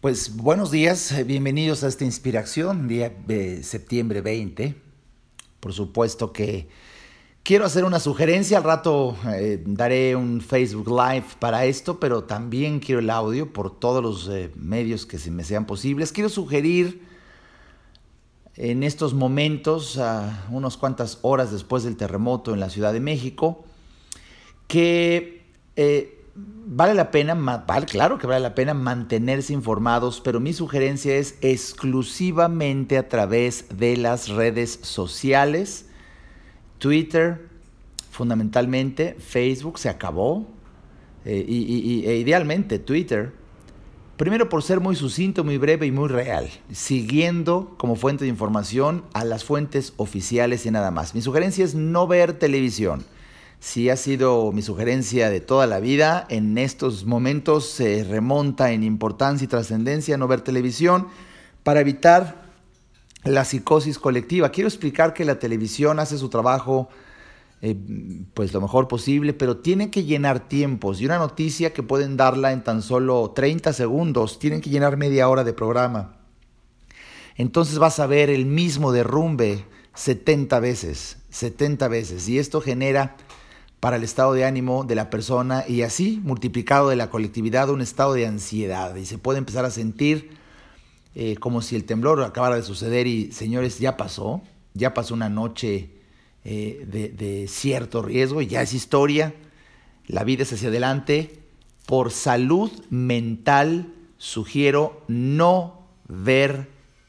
Pues buenos días, bienvenidos a esta inspiración, día de septiembre 20. Por supuesto que quiero hacer una sugerencia, al rato daré un Facebook Live para esto, pero también quiero el audio por todos los medios que se me sean posibles. Quiero sugerir en estos momentos, unas cuantas horas después del terremoto en la Ciudad de México, que vale la pena, claro que vale la pena mantenerse informados, pero mi sugerencia es exclusivamente a través de las redes sociales. Twitter, fundamentalmente, Facebook se acabó, idealmente Twitter. Primero por ser muy sucinto, muy breve y muy real, siguiendo como fuente de información a las fuentes oficiales y nada más. Mi sugerencia es no ver televisión. Sí ha sido mi sugerencia de toda la vida, en estos momentos se remonta en importancia y trascendencia no ver televisión para evitar la psicosis colectiva. Quiero explicar que la televisión hace su trabajo pues lo mejor posible, pero tiene que llenar tiempos, y una noticia que pueden darla en tan solo 30 segundos, tienen que llenar media hora de programa. Entonces vas a ver el mismo derrumbe 70 veces, y esto genera para el estado de ánimo de la persona, y así multiplicado de la colectividad, un estado de ansiedad, y se puede empezar a sentir como si el temblor acabara de suceder y, señores, ya pasó una noche de cierto riesgo y ya es historia, la vida es hacia adelante. Por salud mental sugiero no ver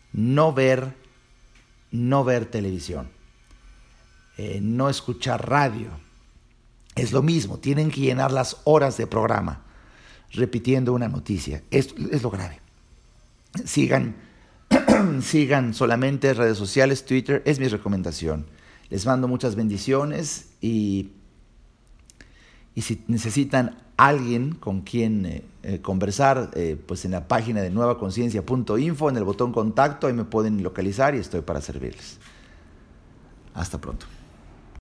televisión, no escuchar radio. Es lo mismo, tienen que llenar las horas de programa repitiendo una noticia. Esto es lo grave. Sigan solamente redes sociales, Twitter, es mi recomendación. Les mando muchas bendiciones y si necesitan alguien con quien conversar, pues en la página de nuevaconciencia.info, en el botón contacto, ahí me pueden localizar y estoy para servirles. Hasta pronto.